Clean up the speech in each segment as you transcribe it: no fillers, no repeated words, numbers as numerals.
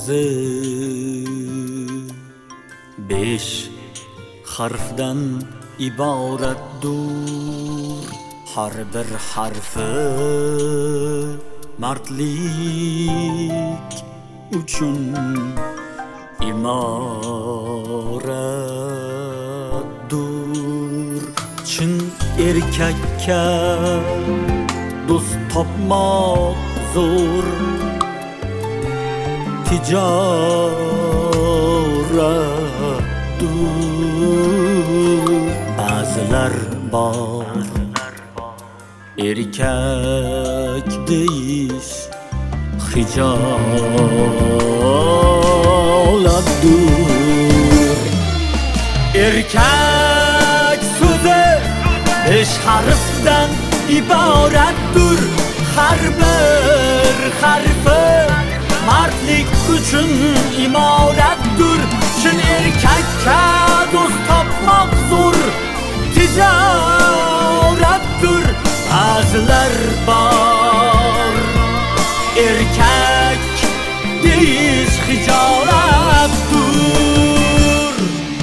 so'zi 5 harfdan iboratdur. Har bir harfi mardlik uchun imoratdur. Chin erkakka do'st topmoq zo'r, tijoratdur. Ba'zilar bor erkak deyish hijolatdur. Erkak so'zi 5 harfdan iboratdur. Har bir harfi mardlik uchun imoratdur. Chin erkakka do'st topmoq zo'r, tijoratdur. Ba'zilar bor erkak deyish hijolatdur.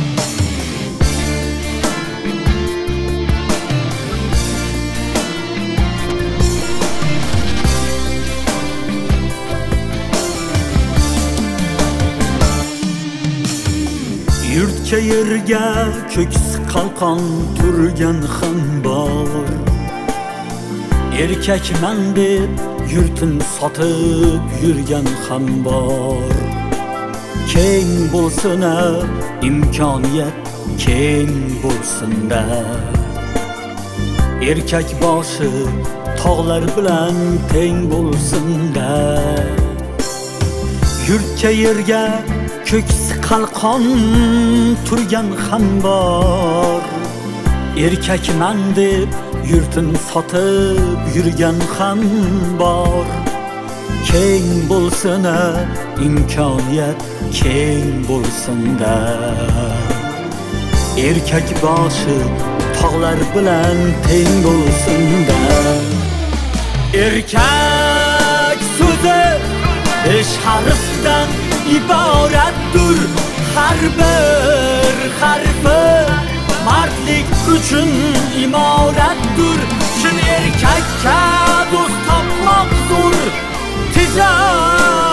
Yurtga yerga ko'ksi qalqon turgan ham bor. Erkakman deb yurtin sotib yurgan ham bor. Keng bo'lsin imkoniyat, keng bo'lsin-da. Erkak boshi tog'lar bilan teng bo'lsin-da. Yurtga yerga ko'ksi qalqon turgan ham bor. Erkakman deb yurtin sotib yurgan ham bor. Keng bo'lsin imkoniyat, keng bo'lsin-da. Erkak boshi tog'lar bilan teng bo'lsin-da. Erkak so'zi 5 harfdan iboratdur. Har bir harfi mardlik uchun imoratdur. Chin erkakka